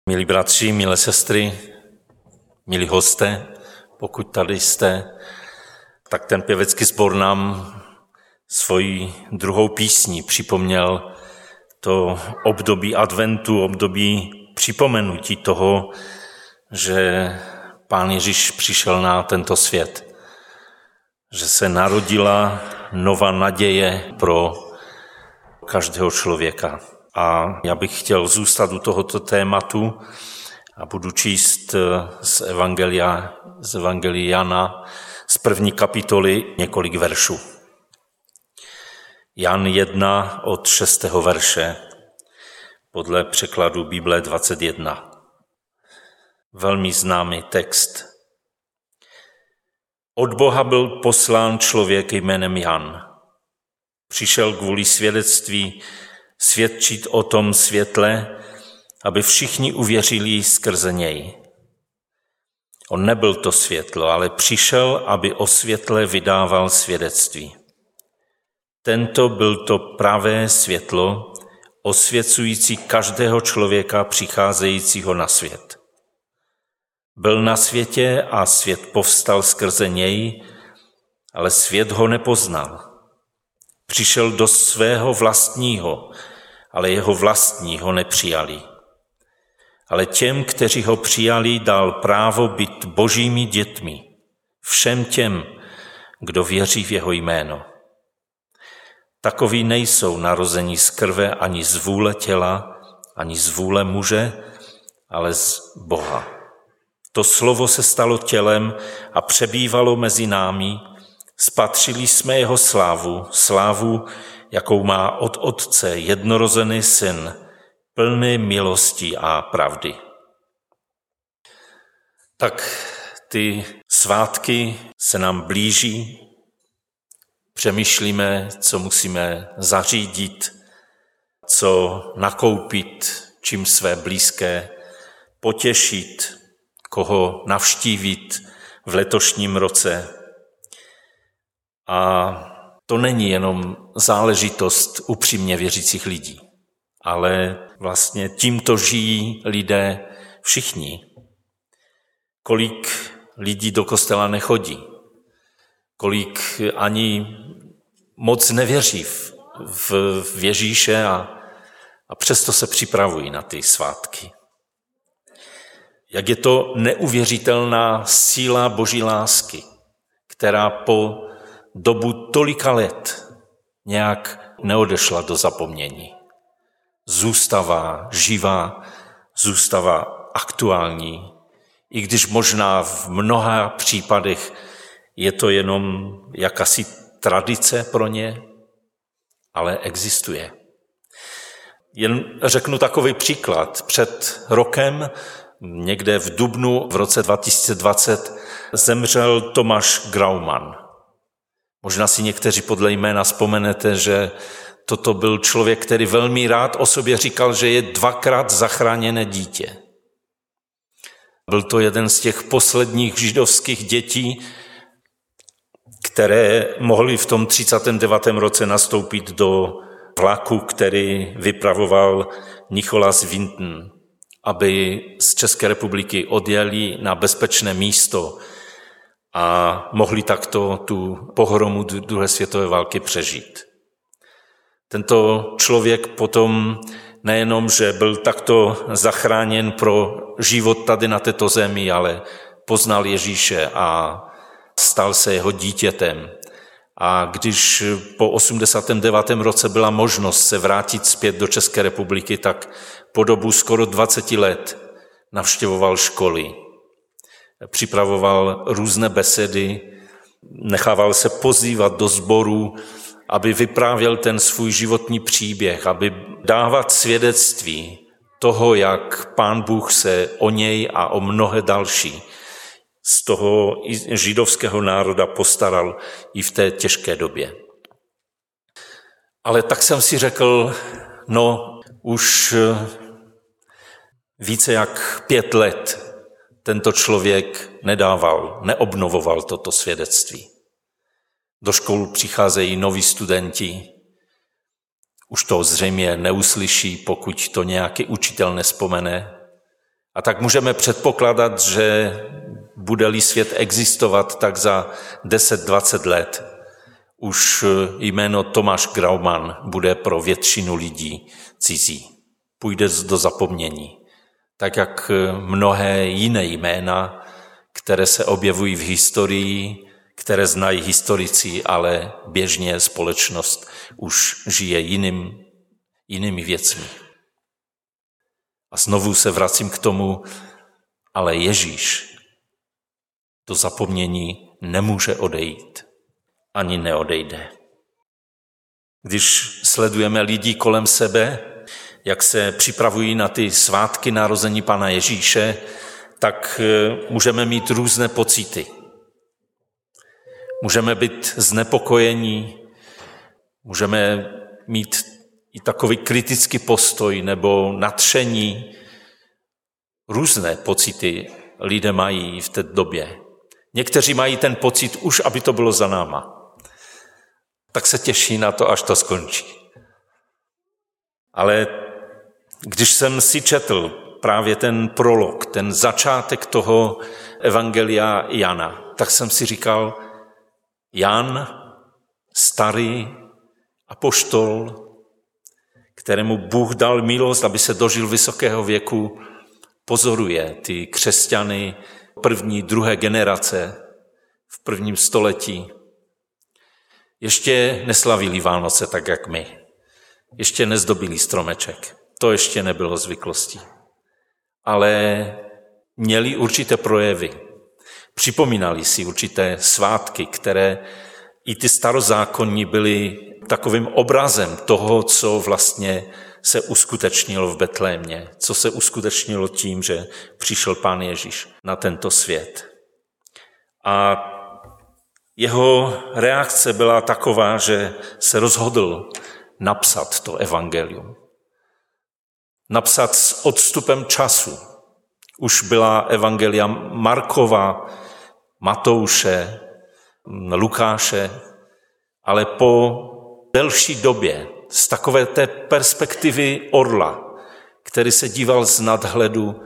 Milí bratři, milé sestry, milí hosté, pokud tady jste, tak ten pěvecký sbor nám svojí druhou písní připomněl to období adventu, období připomenutí toho, že Pán Ježíš přišel na tento svět, že se narodila nová naděje pro každého člověka. A já bych chtěl zůstat u tohoto tématu a budu číst z Evangelia Jana, z 1. kapitoly několik veršů. Jan 1 od 6. verše, podle překladu Bible 21. Velmi známý text. Od Boha byl poslán člověk jménem Jan. Přišel kvůli svědectví svědčit o tom světle, aby všichni uvěřili skrze něj. On nebyl to světlo, ale přišel, aby o světle vydával svědectví. Tento byl to pravé světlo, osvěcující každého člověka přicházejícího na svět. Byl na světě a svět povstal skrze něj, ale svět ho nepoznal. Přišel do svého vlastního, ale jeho vlastní ho nepřijali. Ale těm, kteří ho přijali, dal právo být božími dětmi, všem těm, kdo věří v jeho jméno. Takoví nejsou narození z krve ani z vůle těla, ani z vůle muže, ale z Boha. To slovo se stalo tělem a přebývalo mezi námi, spatřili jsme jeho slávu, jakou má od Otce jednorozený syn, plný milosti a pravdy. Tak ty svátky se nám blíží, přemýšlíme, co musíme zařídit, co nakoupit, čím své blízké potěšit, koho navštívit v letošním roce. A to není jenom záležitost upřímně věřících lidí, ale vlastně tímto žijí lidé všichni. Kolik lidí do kostela nechodí, kolik ani moc nevěří v Ježíše a přesto se připravují na ty svátky. Jak je to neuvěřitelná síla Boží lásky, která po dobu tolika let nějak neodešla do zapomnění. Zůstává živá, zůstává aktuální, i když možná v mnoha případech je to jenom jakási tradice pro ně, ale existuje. Jen řeknu takový příklad. Před rokem, někde v dubnu v roce 2020, zemřel Tomáš Grauman. Možná si někteří podle jména vzpomenete, že toto byl člověk, který velmi rád o sobě říkal, že je 2krát zachráněné dítě. Byl to jeden z těch posledních židovských dětí, které mohly v tom 39. roce nastoupit do vlaku, který vypravoval Nicholas Winton, aby z České republiky odjeli na bezpečné místo a mohli takto tu pohromu druhé světové války přežít. Tento člověk potom nejenom, že byl takto zachráněn pro život tady na této zemi, ale poznal Ježíše a stal se jeho dítětem. A když po 89. roce byla možnost se vrátit zpět do České republiky, tak po dobu skoro 20 let navštěvoval školy, připravoval různé besedy, nechával se pozývat do sboru, aby vyprávěl ten svůj životní příběh, aby dávat svědectví toho, jak Pán Bůh se o něj a o mnohé další z toho židovského národa postaral i v té těžké době. Ale tak jsem si řekl, už více jak 5 let tento člověk neobnovoval toto svědectví. Do škol přicházejí noví studenti, už to zřejmě neuslyší, pokud to nějaký učitel nespomene, A tak můžeme předpokládat, že bude-li svět existovat, tak za 10-20 let už jméno Tomáš Grauman bude pro většinu lidí cizí. Půjde do zapomnění. Tak jak mnohé jiné jména, které se objevují v historii, které znají historici, ale běžně společnost už žije jinými věcmi. A znovu se vracím k tomu, ale Ježíš do zapomnění nemůže odejít, ani neodejde. Když sledujeme lidi kolem sebe, jak se připravují na ty svátky narození Pana Ježíše, tak můžeme mít různé pocity. Můžeme být znepokojení, můžeme mít i takový kritický postoj nebo nadšení. Různé pocity lidé mají v té době. Někteří mají ten pocit už, aby to bylo za náma. Tak se těší na to, až to skončí. Ale když jsem si četl právě ten prolog, ten začátek toho evangelia Jana, tak jsem si říkal, Jan, starý apoštol, kterému Bůh dal milost, aby se dožil vysokého věku, pozoruje ty křesťany první, druhé generace v prvním století. Ještě neslavili Vánoce tak, jak my. Ještě nezdobili stromeček. To ještě nebylo zvyklostí. Ale měli určité projevy. Připomínali si určité svátky, které i ty starozákonní byly takovým obrazem toho, co vlastně se uskutečnilo v Betlémě, co se uskutečnilo tím, že přišel Pán Ježíš na tento svět. A jeho reakce byla taková, že se rozhodl napsat to evangelium. Napsat s odstupem času. Už byla evangelia Markova, Matouše, Lukáše, ale po delší době z takové té perspektivy orla, který se díval z nadhledu,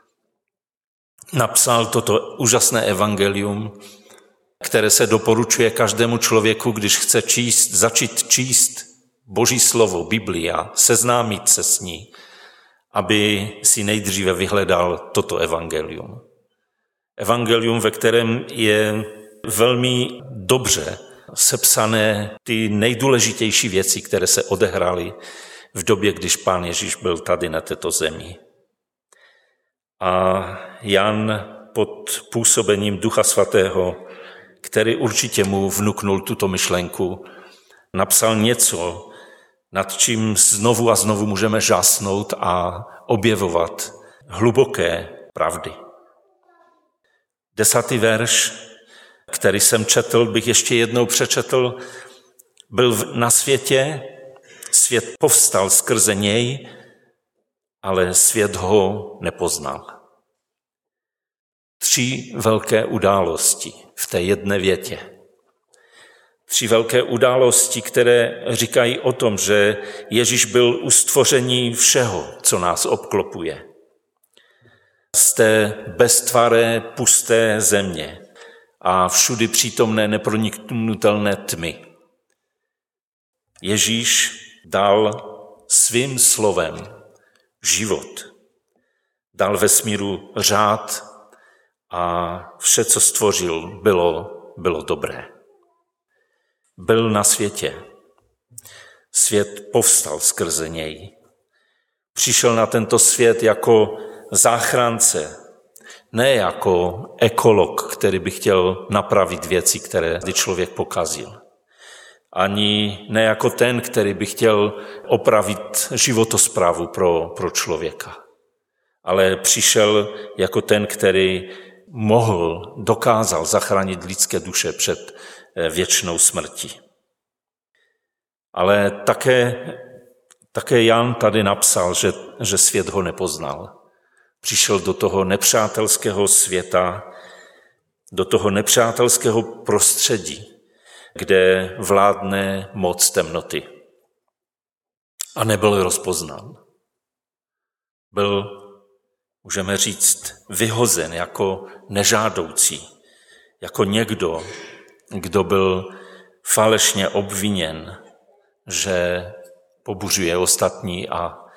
napsal toto úžasné evangelium, které se doporučuje každému člověku, když chce začít číst Boží slovo, Bibli a seznámit se s ní, aby si nejdříve vyhledal toto evangelium. Evangelium, ve kterém je velmi dobře sepsané ty nejdůležitější věci, které se odehrály v době, když Pán Ježíš byl tady na této zemi. A Jan pod působením Ducha Svatého, který určitě mu vnuknul tuto myšlenku, napsal něco, nad čím znovu a znovu můžeme žasnout a objevovat hluboké pravdy. 10. verš, který jsem četl, bych ještě jednou přečetl, byl na světě, svět povstal skrze něj, ale svět ho nepoznal. 3 velké události v té jedné větě. 3 velké události, které říkají o tom, že Ježíš byl u stvoření všeho, co nás obklopuje. Z té beztvaré, pusté země a všudy přítomné neproniknutelné tmy. Ježíš dal svým slovem život. Dal vesmíru řád a vše, co stvořil, bylo dobré. Byl na světě. Svět povstal skrze něj. Přišel na tento svět jako záchránce, ne jako ekolog, který by chtěl napravit věci, které člověk pokazil. Ani ne jako ten, který by chtěl opravit životosprávu pro člověka. Ale přišel jako ten, který dokázal zachránit lidské duše před věčnou smrtí. Ale také Jan tady napsal, že svět ho nepoznal. Přišel do toho nepřátelského světa, do toho nepřátelského prostředí, kde vládne moc temnoty. A nebyl rozpoznán. Byl můžeme říct, vyhozen jako nežádoucí, jako někdo, kdo byl falešně obviněn, že pobuřuje ostatní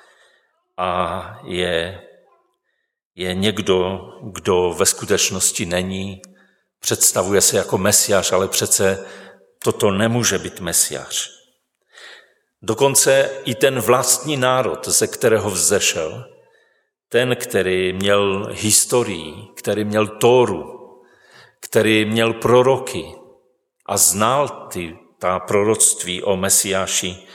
a je někdo, kdo ve skutečnosti není, představuje se jako mesiáš, ale přece toto nemůže být mesiáš. Dokonce i ten vlastní národ, ze kterého vzešel, ten, který měl historii, který měl Tóru, který měl proroky a znal ta proroctví o Mesiáši,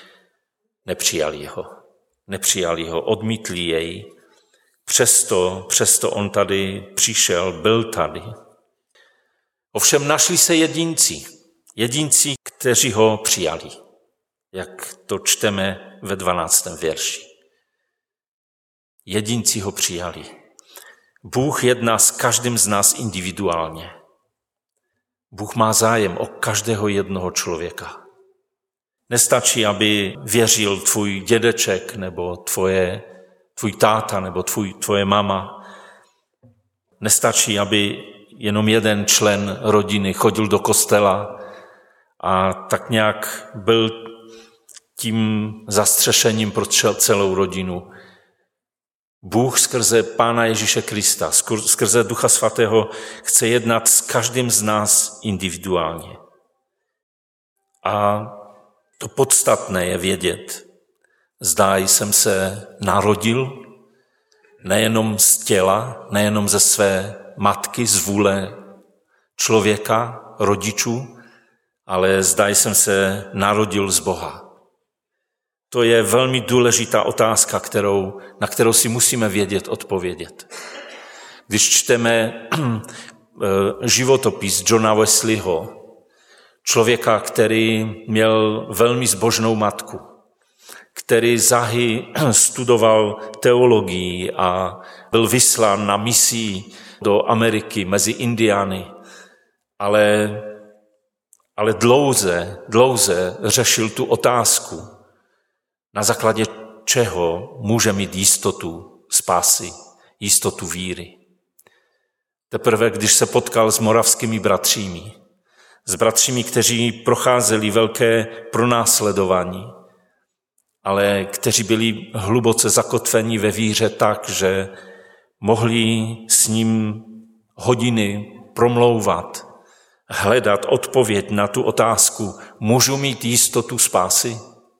nepřijali ho, odmítli jej. Přesto on tady přišel, byl tady. Ovšem našli se jedinci, kteří ho přijali, jak to čteme ve 12. verši. Jedinci ho přijali. Bůh jedná s každým z nás individuálně. Bůh má zájem o každého jednoho člověka. Nestačí, aby věřil tvůj dědeček, nebo tvůj táta, nebo tvoje mama. Nestačí, aby jenom jeden člen rodiny chodil do kostela a tak nějak byl tím zastřešením pro celou rodinu. Bůh skrze Pána Ježíše Krista, skrze Ducha Svatého chce jednat s každým z nás individuálně. A to podstatné je vědět, zda jsem se narodil nejenom z těla, nejenom ze své matky, z vůle člověka, rodičů, ale zda jsem se narodil z Boha. To je velmi důležitá otázka, na kterou si musíme vědět odpovědět. Když čteme životopis Johna Wesleyho, člověka, který měl velmi zbožnou matku, který záhy studoval teologii a byl vyslán na misii do Ameriky mezi Indiány, ale dlouze řešil tu otázku, na základě čeho může mít jistotu spásy, jistotu víry. Teprve, když se potkal s moravskými bratřími, kteří procházeli velké pronásledování, ale kteří byli hluboce zakotveni ve víře tak, že mohli s ním hodiny promlouvat, hledat odpověď na tu otázku, můžu mít jistotu spásy?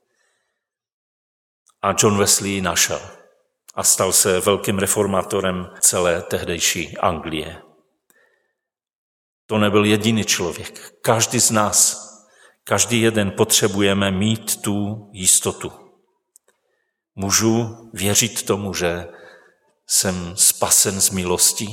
A John Wesley našel a stal se velkým reformátorem celé tehdejší Anglie. To nebyl jediný člověk. Každý z nás, každý jeden potřebujeme mít tu jistotu. Můžu věřit tomu, že jsem spasen z milosti?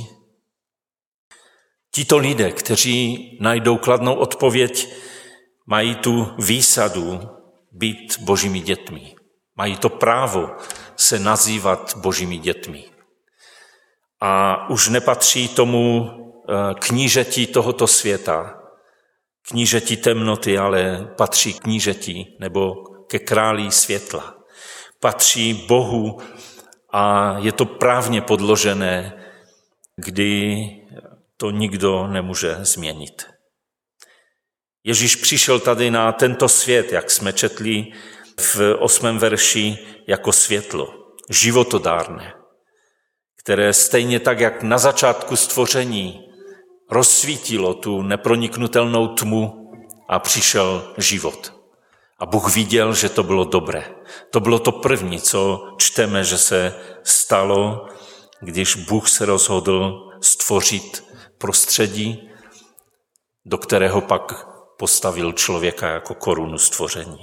Tito lidé, kteří najdou kladnou odpověď, mají tu výsadu být Božími dětmi. Mají to právo se nazývat Božími dětmi. A už nepatří tomu knížeti tohoto světa, knížeti temnoty, ale patří knížeti nebo ke králi světla. Patří Bohu a je to právně podložené, kdy to nikdo nemůže změnit. Ježíš přišel tady na tento svět, jak jsme četli v 8. verši, jako světlo, životodárné, které stejně tak, jak na začátku stvoření rozsvítilo tu neproniknutelnou tmu a přišel život. A Bůh viděl, že to bylo dobré. To bylo to první, co čteme, že se stalo, když Bůh se rozhodl stvořit prostředí, do kterého pak postavil člověka jako korunu stvoření.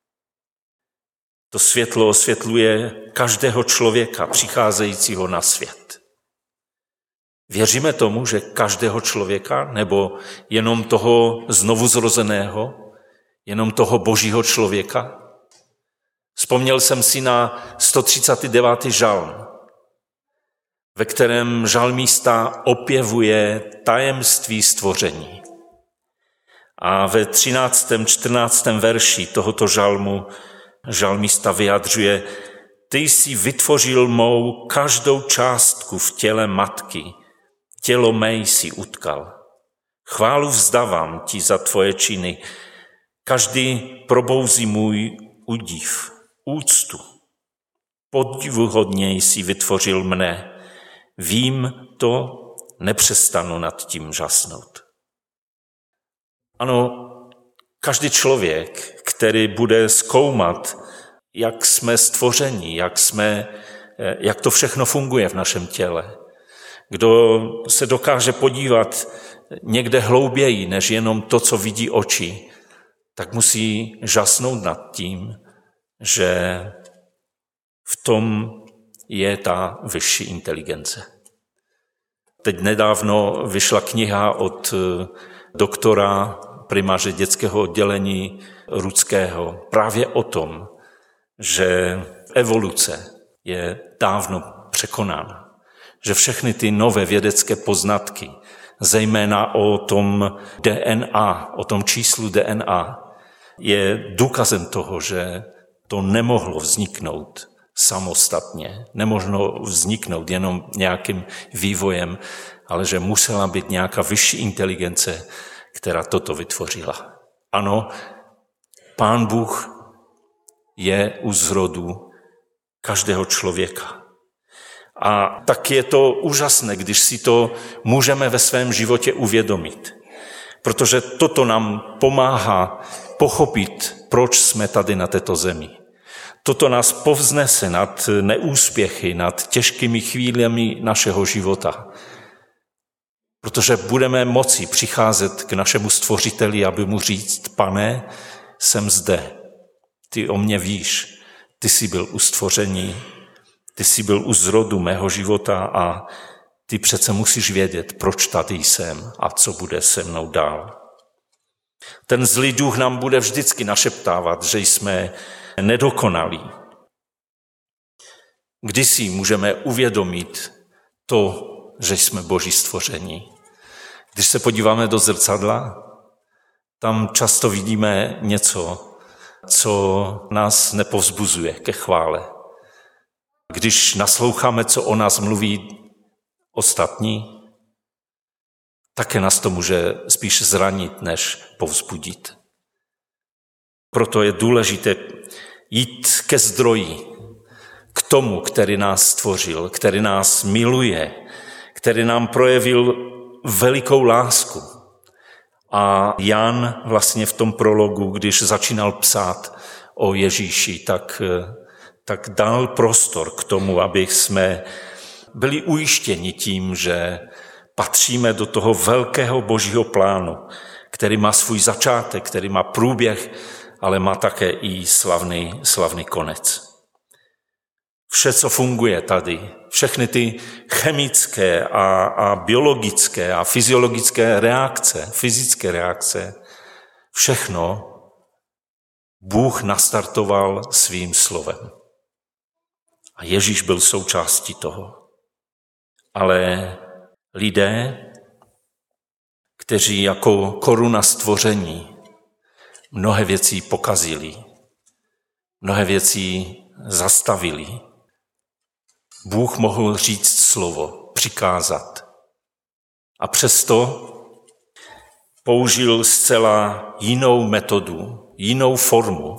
To světlo osvětluje každého člověka přicházejícího na svět. Věříme tomu, že každého člověka, nebo jenom toho znovuzrozeného, jenom toho božího člověka? Vzpomněl jsem si na 139. žalm, ve kterém žalmista opěvuje tajemství stvoření. A ve 13. 14. verši tohoto žalmu žalmista vyjadřuje, Ty jsi vytvořil mou každou částku v těle matky, tělo mé jsi utkal. Chválu vzdávám ti za tvoje činy, každý probouzí můj údiv, úctu. Podivuhodně jsi vytvořil mne, vím to, nepřestanu nad tím žasnout. Ano, každý člověk, který bude zkoumat, jak jsme stvořeni, jak to všechno funguje v našem těle, kdo se dokáže podívat někde hlouběji, než jenom to, co vidí oči, tak musí žasnout nad tím, že v tom je ta vyšší inteligence. Teď nedávno vyšla kniha od doktora, primáře dětského oddělení Rudského právě o tom, že evoluce je dávno překonána. Že všechny ty nové vědecké poznatky, zejména o tom DNA, o tom číslu DNA, je důkazem toho, že to nemohlo vzniknout samostatně, nemohlo vzniknout jenom nějakým vývojem, ale že musela být nějaká vyšší inteligence, která toto vytvořila. Ano, Pán Bůh je u zrodu každého člověka. A tak je to úžasné, když si to můžeme ve svém životě uvědomit. Protože toto nám pomáhá pochopit, proč jsme tady na této zemi. Toto nás povznese nad neúspěchy, nad těžkými chvílemi našeho života. Protože budeme moci přicházet k našemu stvořiteli, aby mu říct: Pane, jsem zde, ty o mě víš, ty jsi byl u stvoření, ty jsi byl u zrodu mého života a ty přece musíš vědět, proč tady jsem a co bude se mnou dál. Ten zlý duch nám bude vždycky našeptávat, že jsme nedokonalí. Kdy si můžeme uvědomit to, že jsme Boží stvoření? Když se podíváme do zrcadla, tam často vidíme něco, co nás nepovzbuzuje ke chvále. Když nasloucháme, co o nás mluví ostatní, také nás to může spíš zranit, než povzbudit. Proto je důležité jít ke zdroji, k tomu, který nás stvořil, který nás miluje, který nám projevil velikou lásku. A Jan vlastně v tom prologu, když začínal psát o Ježíši, tak dal prostor k tomu, aby jsme byli ujištěni tím, že patříme do toho velkého Božího plánu, který má svůj začátek, který má průběh, ale má také i slavný konec. Vše, co funguje tady, všechny ty chemické a biologické a fyziologické reakce, fyzické reakce, všechno Bůh nastartoval svým slovem. A Ježíš byl součástí toho. Ale lidé, kteří jako koruna stvoření mnohé věcí pokazili, mnohé věcí zastavili, Bůh mohl říct slovo, přikázat. A přesto použil zcela jinou metodu, jinou formu,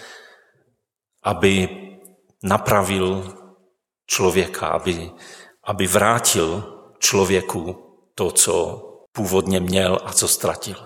aby napravil člověka, aby vrátil člověku to, co původně měl a co ztratil.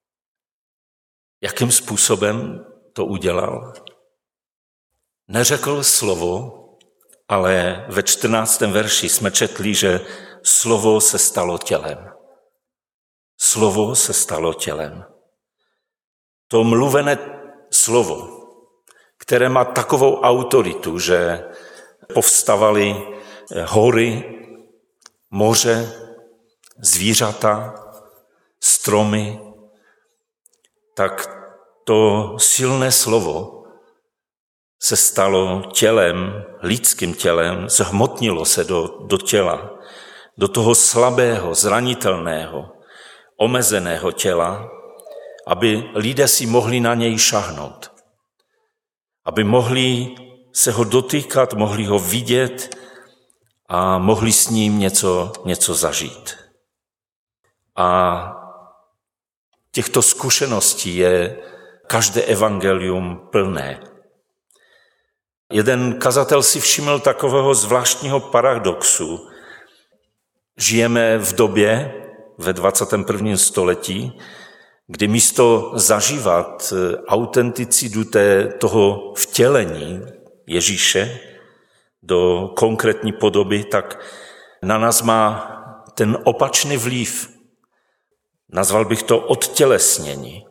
Jakým způsobem to udělal? Neřekl slovo, ale ve 14. verši jsme četli, že slovo se stalo tělem. Slovo se stalo tělem. To mluvené slovo, které má takovou autoritu, že povstavaly hory, moře, zvířata, stromy, tak to silné slovo se stalo tělem, lidským tělem, zhmotnilo se do těla, do toho slabého, zranitelného, omezeného těla, aby lidé si mohli na něj šahnout, aby mohli se ho dotýkat, mohli ho vidět a mohli s ním něco zažít. A těchto zkušeností je každé evangelium plné. Jeden kazatel si všiml takového zvláštního paradoxu. Žijeme v době, ve 21. století, kdy místo zažívat autenticitu toho vtělení Ježíše do konkrétní podoby, tak na nás má ten opačný vliv. Nazval bych to odtělesnění.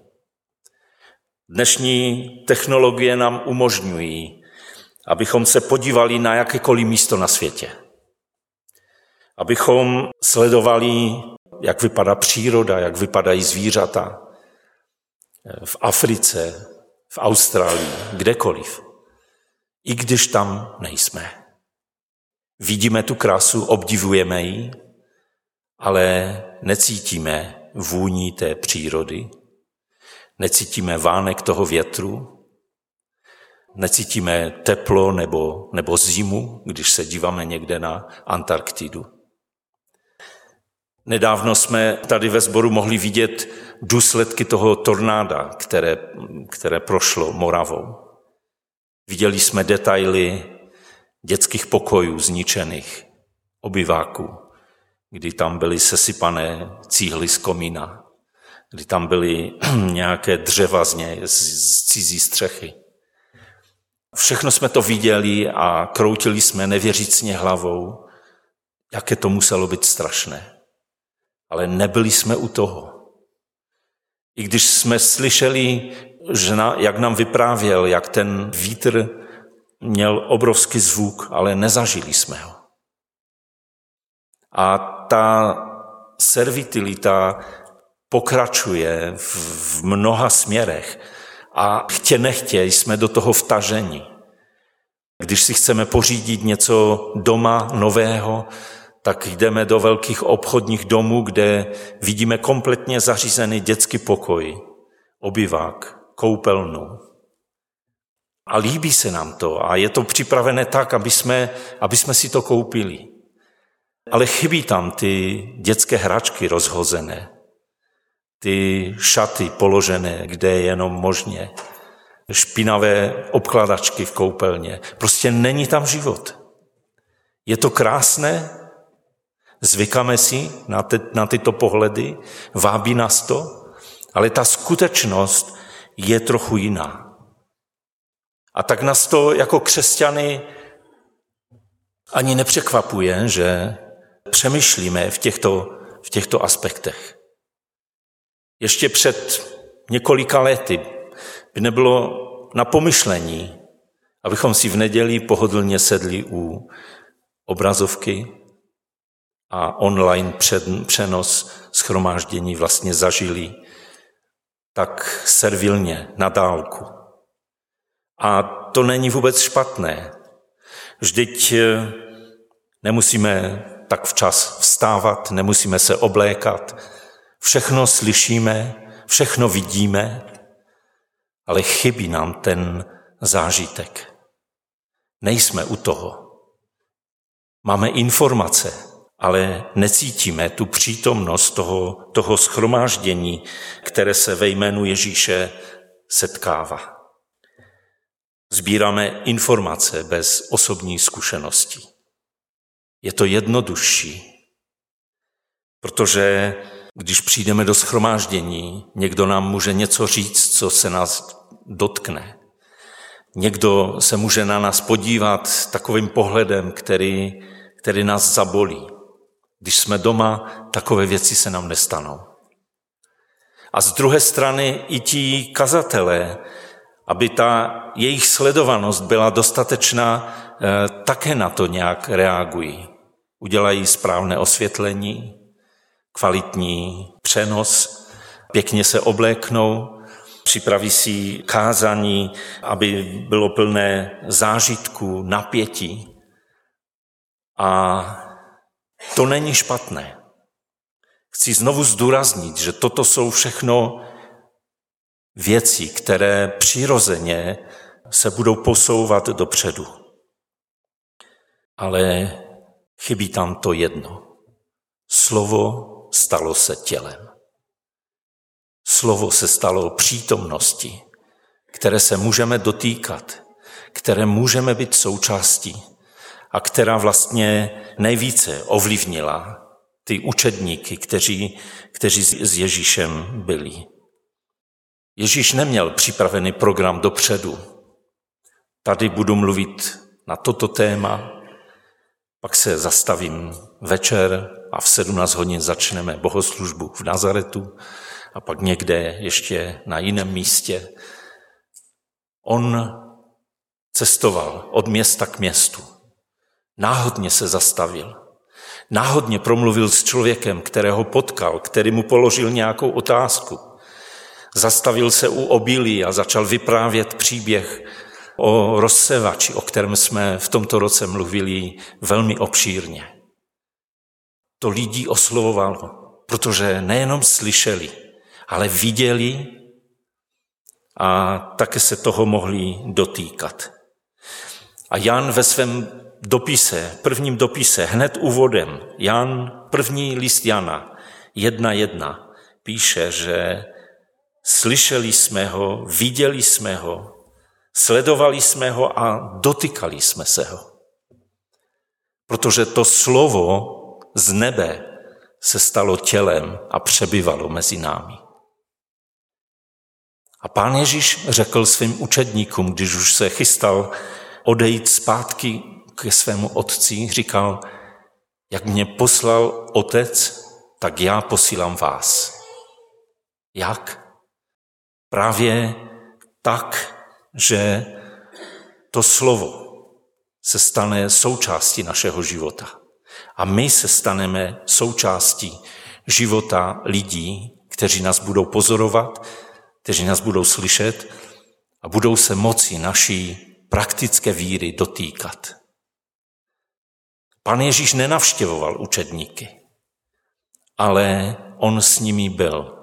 Dnešní technologie nám umožňují, abychom se podívali na jakékoliv místo na světě. Abychom sledovali, jak vypadá příroda, jak vypadají zvířata v Africe, v Austrálii, kdekoliv. I když tam nejsme. Vidíme tu krásu, obdivujeme ji, ale necítíme vůni té přírody, necítíme vánek toho větru, necítíme teplo nebo zimu, když se díváme někde na Antarktidu. Nedávno jsme tady ve sboru mohli vidět důsledky toho tornáda, které prošlo Moravou. Viděli jsme detaily dětských pokojů zničených, obyváků, kdy tam byly sesypané cíhly z komína, kdy tam byly nějaké dřeva z cizí střechy. Všechno jsme to viděli a kroutili jsme nevěřícně hlavou, jaké to muselo být strašné. Ale nebyli jsme u toho. I když jsme slyšeli, jak nám vyprávěl, jak ten vítr měl obrovský zvuk, ale nezažili jsme ho. A ta servitilita pokračuje v mnoha směrech a chtě nechtě jsme do toho vtaženi. Když si chceme pořídit něco doma nového, tak jdeme do velkých obchodních domů, kde vidíme kompletně zařízený dětský pokoj, obyvák, koupelnu. A líbí se nám to a je to připravené tak, aby jsme si to koupili. Ale chybí tam ty dětské hračky rozhozené, ty šaty položené, kde je jenom možně, špinavé obkladačky v koupelně. Prostě není tam život. Je to krásné, zvykáme si na tyto pohledy, vábí nás to, ale ta skutečnost je trochu jiná. A tak nás to jako křesťany ani nepřekvapuje, že přemýšlíme v těchto aspektech. Ještě před několika lety by nebylo na pomyšlení, abychom si v neděli pohodlně sedli u obrazovky a online přenos shromáždění vlastně zažili tak servilně, na dálku. A to není vůbec špatné. Vždyť nemusíme tak včas vstávat, nemusíme se oblékat. Všechno slyšíme, všechno vidíme, ale chybí nám ten zážitek. Nejsme u toho. Máme informace, ale necítíme tu přítomnost toho shromáždění, které se ve jménu Ježíše setkává. Sbíráme informace bez osobní zkušenosti. Je to jednodušší, protože když přijdeme do shromáždění, někdo nám může něco říct, co se nás dotkne. Někdo se může na nás podívat takovým pohledem, který nás zabolí. Když jsme doma, takové věci se nám nestanou. A z druhé strany i ti kazatelé, aby ta jejich sledovanost byla dostatečná, také na to nějak reagují. Udělají správné osvětlení, kvalitní přenos, pěkně se obléknou, připraví si kázání, aby bylo plné zážitků, napětí. A to není špatné. Chci znovu zdůraznit, že toto jsou všechno věci, které přirozeně se budou posouvat dopředu. Ale chybí tam to jedno. Slovo stalo se tělem. Slovo se stalo přítomností, které se můžeme dotýkat, které můžeme být součástí a která vlastně nejvíce ovlivnila ty učedníky, kteří s Ježíšem byli. Ježíš neměl připravený program dopředu. Tady budu mluvit na toto téma, pak se zastavím večer a v 17 hodin začneme bohoslužbu v Nazaretu a pak někde ještě na jiném místě. On cestoval od města k městu. Náhodně se zastavil. Náhodně promluvil s člověkem, kterého potkal, který mu položil nějakou otázku. Zastavil se u obilí a začal vyprávět příběh o rozsevači, o kterém jsme v tomto roce mluvili velmi obšírně. To lidí oslovovalo, protože nejenom slyšeli, ale viděli a také se toho mohli dotýkat. A Jan ve svém prvním dopise, hned úvodem, první list Jana 1:1 píše, že slyšeli jsme ho, viděli jsme ho, sledovali jsme ho a dotykali jsme se ho. Protože to slovo z nebe se stalo tělem a přebývalo mezi námi. A Pán Ježíš řekl svým učedníkům, když už se chystal odejít zpátky ke svému otci, říkal, jak mě poslal otec, tak já posílám vás. Jak? Právě tak, že to slovo se stane součástí našeho života. A my se staneme součástí života lidí, kteří nás budou pozorovat, kteří nás budou slyšet a budou se moci naší praktické víry dotýkat. Pán Ježíš nenavštěvoval učedníky, ale on s nimi byl.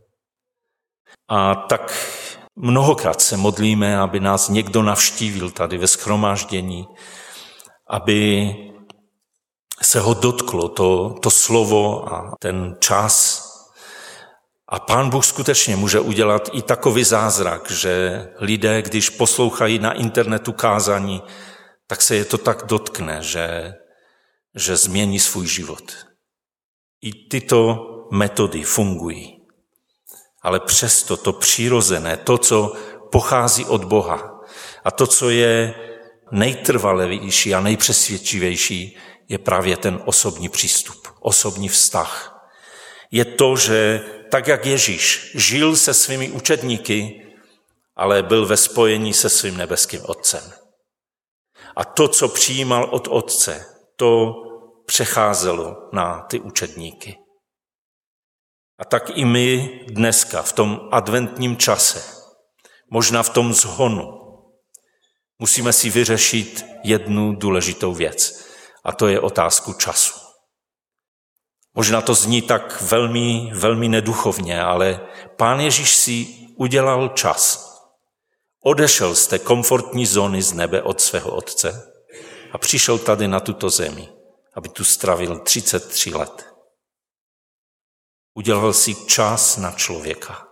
A tak mnohokrát se modlíme, aby nás někdo navštívil tady ve shromáždění, aby se ho dotklo to slovo a ten čas. A Pán Bůh skutečně může udělat i takový zázrak, že lidé, když poslouchají na internetu kázání, tak se je to tak dotkne, že změní svůj život. I tyto metody fungují. Ale přesto to přirozené, to, co pochází od Boha a to, co je nejtrvalější a nejpřesvědčivější, je právě ten osobní přístup, osobní vztah. Je to, že tak, jak Ježíš žil se svými učedníky, ale byl ve spojení se svým nebeským Otcem. A to, co přijímal od Otce, to přecházelo na ty učedníky. A tak i my dneska v tom adventním čase, možná v tom zhonu, musíme si vyřešit jednu důležitou věc. A to je otázku času. Možná to zní tak velmi, velmi neduchovně, ale Pán Ježíš si udělal čas. Odešel z té komfortní zóny z nebe od svého Otce a přišel tady na tuto zemi, aby tu strávil 33 let. Udělal si čas na člověka.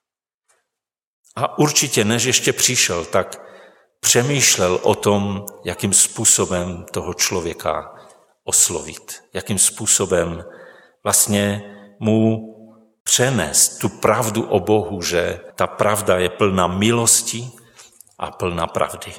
A určitě, než ještě přišel, tak přemýšlel o tom, jakým způsobem toho člověka oslovit, jakým způsobem vlastně mu přenést tu pravdu o Bohu, že ta pravda je plná milosti a plná pravdy.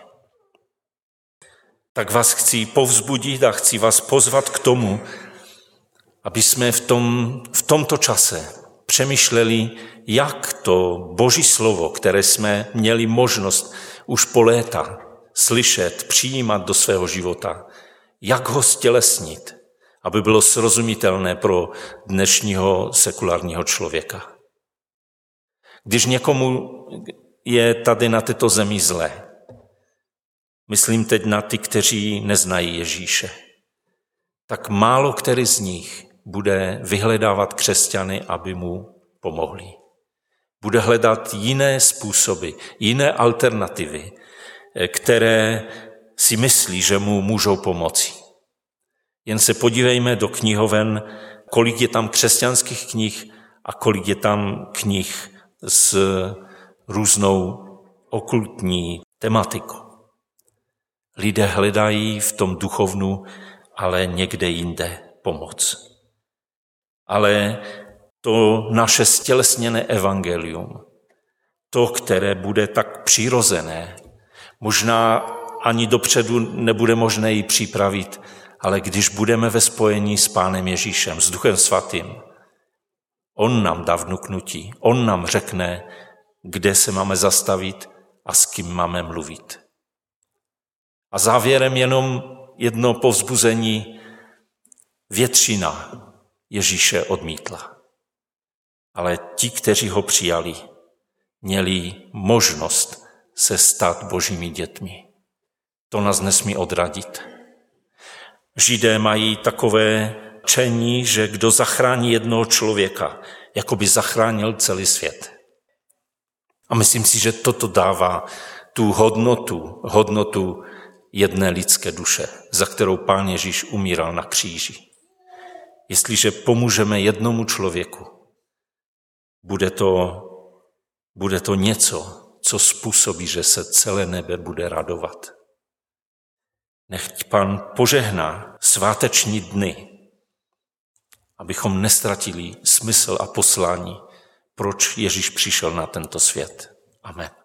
Tak vás chci povzbudit a chci vás pozvat k tomu, aby jsme v tomto čase přemýšleli, jak to Boží slovo, které jsme měli možnost už po léta slyšet, přijímat do svého života, jak ho stělesnit, aby bylo srozumitelné pro dnešního sekulárního člověka. Když někomu je tady na této zemi zlé, myslím teď na ty, kteří neznají Ježíše, tak málo který z nich bude vyhledávat křesťany, aby mu pomohli. Bude hledat jiné způsoby, jiné alternativy, které si myslí, že mu můžou pomoci. Jen se podívejme do knihoven, kolik je tam křesťanských knih a kolik je tam knih s různou okultní tematikou. Lidé hledají v tom duchovnu, ale někde jinde pomoc. Ale to naše stělesněné evangelium, to, které bude tak přirozené, možná ani dopředu nebude možné ji připravit, ale když budeme ve spojení s Pánem Ježíšem, s Duchem Svatým, on nám dá vnuknutí, on nám řekne, kde se máme zastavit a s kým máme mluvit. A závěrem jenom jedno povzbuzení. Většina Ježíše odmítla. Ale ti, kteří ho přijali, měli možnost se stát božími dětmi. To nás nesmí odradit. Židé mají takové učení, že kdo zachrání jednoho člověka, jako by zachránil celý svět. A myslím si, že toto dává tu hodnotu jedné lidské duše, za kterou Pán Ježíš umíral na kříži. Jestliže pomůžeme jednomu člověku, bude to něco, co způsobí, že se celé nebe bude radovat. Nechť Pán požehná sváteční dny, abychom nestratili smysl a poslání, proč Ježíš přišel na tento svět. Amen.